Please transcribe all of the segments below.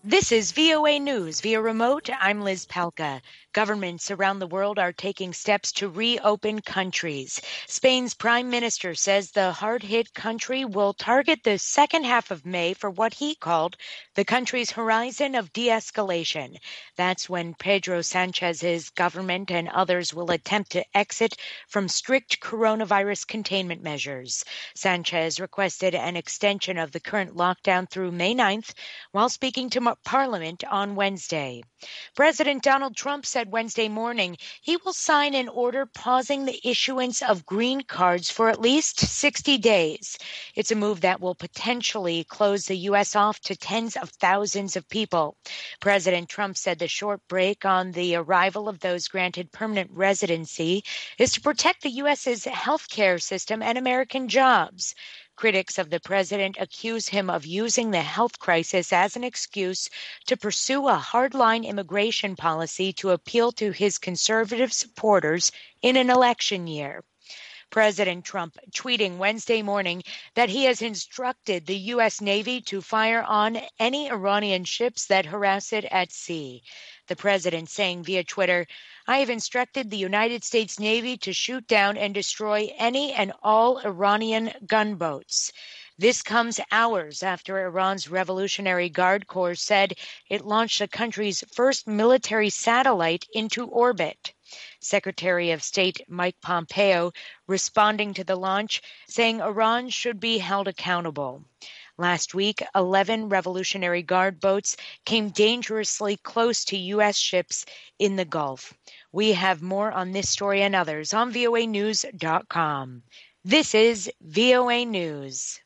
This is VOA News via remote. I'm Liz Palka. Governments around the world are taking steps to reopen countries. Spain's prime minister says the hard-hit country will target the second half of May for what he called the country's horizon of de-escalation. That's when Pedro Sanchez's government and others will attempt to exit from strict coronavirus containment measures. Sanchez requested an extension of the current lockdown through May 9th while speaking to Parliament on Wednesday. President Donald Trump said Wednesday morning he will sign an order pausing the issuance of green cards for at least 60 days. It's a move that will potentially close the U.S. off to tens of thousands of people. President Trump said the short break on the arrival of those granted permanent residency is to protect the U.S.'s healthcare system and American jobs. Critics of the president accuse him of using the health crisis as an excuse to pursue a hardline immigration policy to appeal to his conservative supporters in an election year. President Trump tweeting Wednesday morning that he has instructed the U.S. Navy to fire on any Iranian ships that harass it at sea. The president saying via Twitter, "I have instructed the United States Navy to shoot down and destroy any and all Iranian gunboats." This comes hours after Iran's Revolutionary Guard Corps said it launched the country's first military satellite into orbit. Secretary of State Mike Pompeo responding to the launch, saying Iran should be held accountable. Last week, 11 Revolutionary Guard boats came dangerously close to U.S. ships in the Gulf. We have more on this story and others on voanews.com. This is VOA News.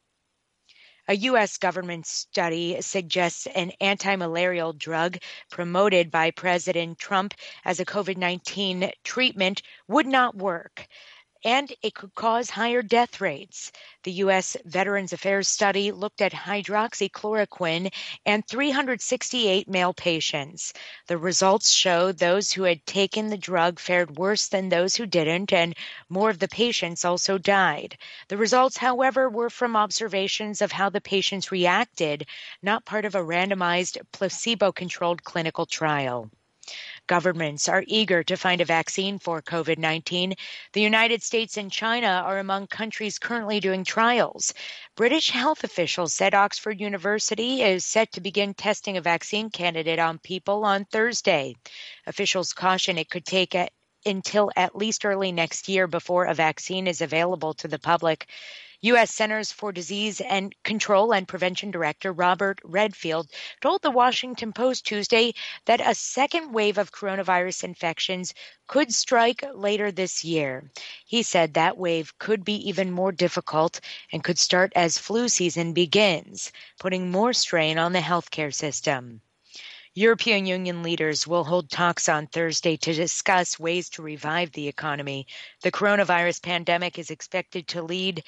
A U.S. government study suggests an anti-malarial drug promoted by President Trump as a COVID-19 treatment would not work, and it could cause higher death rates. The U.S. Veterans Affairs study looked at hydroxychloroquine and 368 male patients. The results showed those who had taken the drug fared worse than those who didn't, and more of the patients also died. The results, however, were from observations of how the patients reacted, not part of a randomized, placebo-controlled clinical trial. Governments are eager to find a vaccine for COVID-19. The United States and China are among countries currently doing trials. British health officials said Oxford University is set to begin testing a vaccine candidate on people on Thursday. Officials caution it could take until at least early next year before a vaccine is available to the public. U.S. Centers for Disease and Control and Prevention Director Robert Redfield told the Washington Post Tuesday that a second wave of coronavirus infections could strike later this year. He said that wave could be even more difficult and could start as flu season begins, putting more strain on the healthcare system. European Union leaders will hold talks on Thursday to discuss ways to revive the economy. The coronavirus pandemic is expected to lead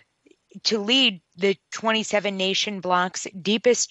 the 27 nation bloc's deepest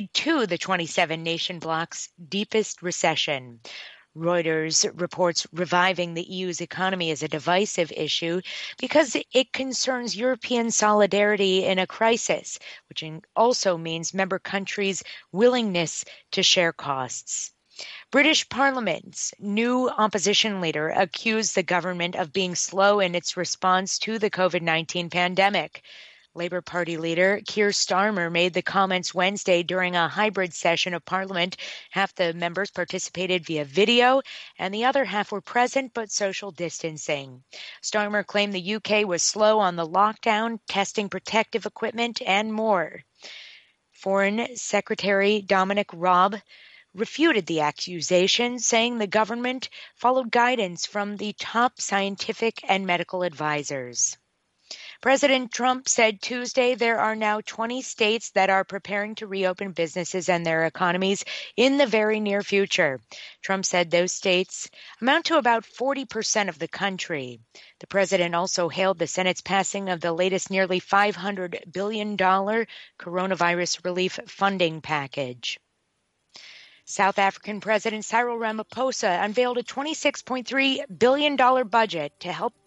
recession. Reuters reports reviving the EU's economy as a divisive issue because it concerns European solidarity in a crisis, which also means member countries' willingness to share costs. British Parliament's new opposition leader accused the government of being slow in its response to the COVID-19 pandemic. Labour Party leader Keir Starmer made the comments Wednesday during a hybrid session of Parliament. Half the members participated via video, and the other half were present but social distancing. Starmer claimed the UK was slow on the lockdown, testing protective equipment, and more. Foreign Secretary Dominic Raab refuted the accusation, saying the government followed guidance from the top scientific and medical advisors. President Trump said Tuesday there are now 20 states that are preparing to reopen businesses and their economies in the very near future. Trump said those states amount to about 40% of the country. The president also hailed the Senate's passing of the latest nearly $500 billion coronavirus relief funding package. South African President Cyril Ramaphosa unveiled a $26.3 billion budget to help